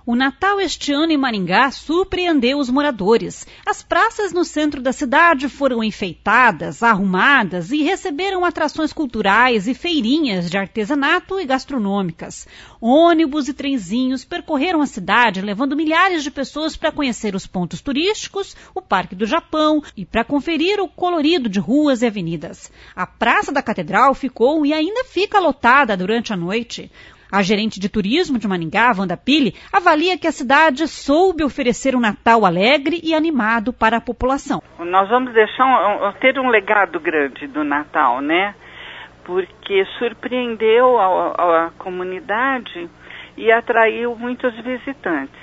O Natal este ano em Maringá surpreendeu os moradores. As praças no centro da cidade foram enfeitadas, arrumadas e receberam atrações culturais e feirinhas de artesanato e gastronômicas. Ônibus e trenzinhos percorreram a cidade, levando milhares de pessoas para conhecer os pontos turísticos, o Parque do Japão e para conferir o colorido de ruas e avenidas. A Praça da Catedral ficou e ainda fica lotada durante a noite. A gerente de turismo de Maringá, Wanda Pili, avalia que a cidade soube oferecer um Natal alegre e animado para a população. Nós vamos ter um legado grande do Natal, né? Porque surpreendeu a comunidade e atraiu muitos visitantes.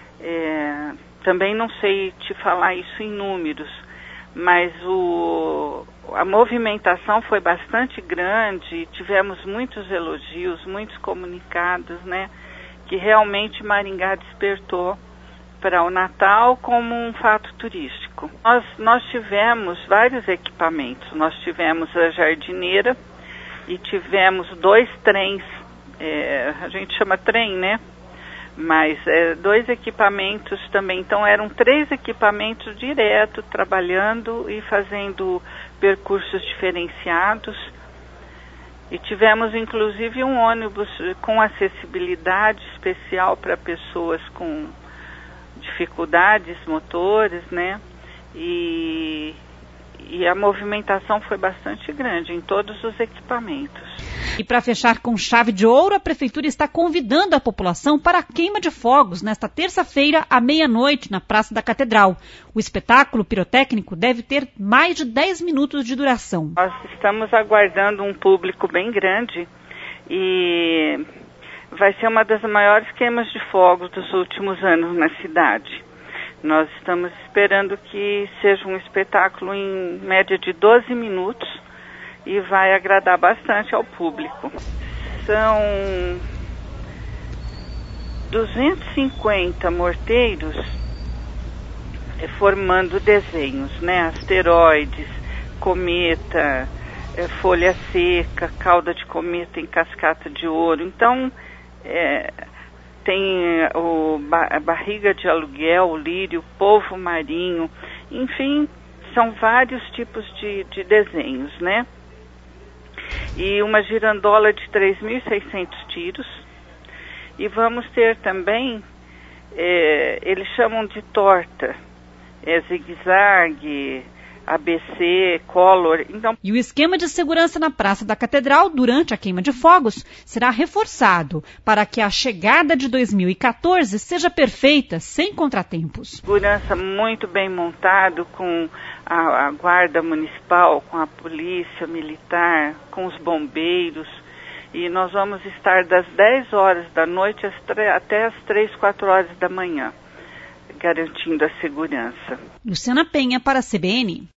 Também não sei te falar isso em números, mas a movimentação foi bastante grande, tivemos muitos elogios, muitos comunicados, né, que realmente Maringá despertou para o Natal como um fato turístico. Nós tivemos vários equipamentos, nós tivemos a jardineira e tivemos 2 trens, a gente chama trem, né? Mas 2 equipamentos também, então eram 3 equipamentos direto, trabalhando e fazendo percursos diferenciados. E tivemos inclusive um ônibus com acessibilidade especial para pessoas com dificuldades motores, né? E a movimentação foi bastante grande em todos os equipamentos. E para fechar com chave de ouro, a Prefeitura está convidando a população para a queima de fogos nesta terça-feira à meia-noite na Praça da Catedral. O espetáculo pirotécnico deve ter mais de 10 minutos de duração. Nós estamos aguardando um público bem grande e vai ser uma das maiores queimas de fogos dos últimos anos na cidade. Nós estamos esperando que seja um espetáculo em média de 12 minutos e vai agradar bastante ao público. São 250 morteiros formando desenhos, né? Asteroides, cometa, folha seca, cauda de cometa em cascata de ouro. Então, tem a barriga de aluguel, o lírio, o polvo marinho, enfim, são vários tipos de desenhos, né? E uma girandola de 3.600 tiros. E vamos ter também, eles chamam de torta, zigue-zague, ABC, Collor. Então... E o esquema de segurança na Praça da Catedral durante a queima de fogos será reforçado para que a chegada de 2014 seja perfeita, sem contratempos. Segurança muito bem montado com a guarda municipal, com a polícia militar, com os bombeiros. E nós vamos estar das 10 horas da noite até as 3, 4 horas da manhã, garantindo a segurança. Luciana Penha para a CBN.